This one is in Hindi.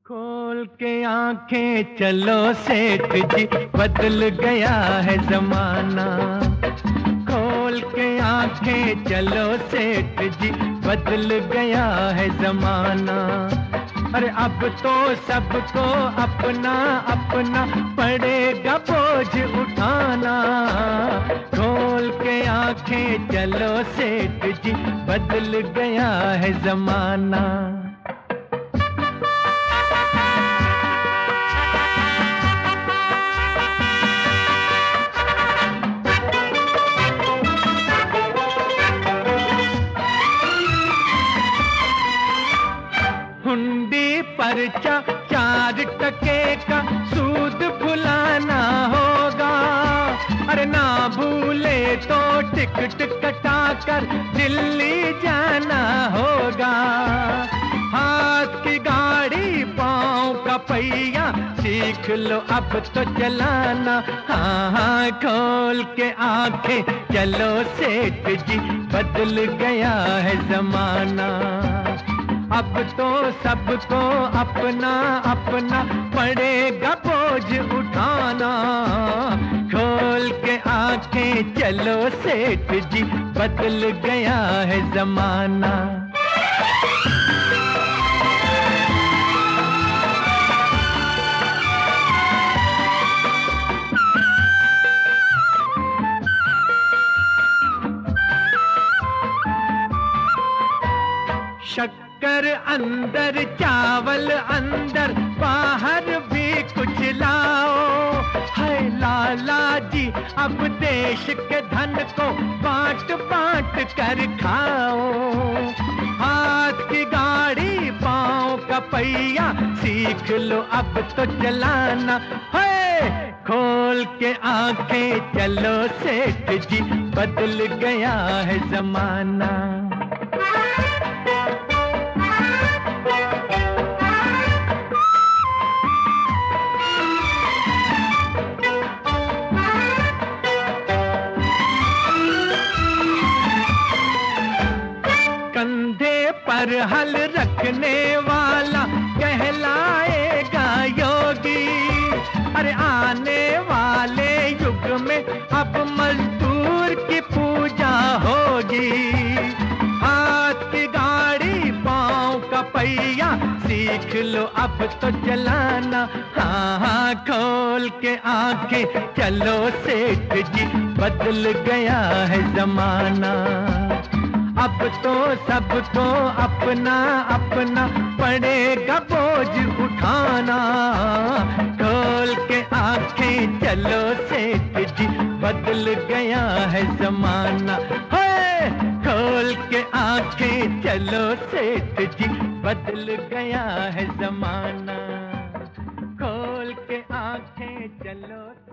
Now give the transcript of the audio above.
खोल के आंखें चलो सेठ जी, बदल गया है जमाना। खोल के आंखें चलो सेठ जी, बदल गया है जमाना। अरे अब तो सबको अपना अपना पड़ेगा बोझ उठाना। खोल के आंखें चलो सेठ जी, बदल गया है जमाना। हुंडी पर्चा 4 टके का सूद भुलाना होगा। अरे ना भूले तो टिकट कटाकर दिल्ली जाना होगा। हाथ की गाड़ी पाँव का पहिया सीख लो अब तो चलाना। हाँ हाँ खोल के आंखें चलो सेठ जी, बदल गया है जमाना। अब तो सबको अपना अपना पड़ेगा बोझ उठाना। खोल के आंखें चलो सेठ जी, बदल गया है जमाना। शक्कर अंदर चावल अंदर, बाहर भी कुछ लाओ। है लाला जी अब देश के धन को बांट बांट कर खाओ। हाथ की गाड़ी पाँव का पहिया सीख लो अब तो चलाना है। खोल के आंखें चलो सेठ जी, बदल गया है जमाना। कंधे पर हल रखने वाला कहलाएगा योगी। अरे आने वाले युग में अब मजदूर की पूजा होगी। हाथ की गाड़ी पाँव का पहिया सीख लो अब तो चलाना। हाँ हाँ खोल के आंखें चलो सेठ जी, बदल गया है जमाना। अब तो सबको अपना अपना पड़ेगा बोझ उठाना। खोल के आंखें चलो सेठ जी, बदल गया है जमाना। है खोल के आंखें चलो सेठ जी, बदल गया है जमाना। खोल के आंखें चलो।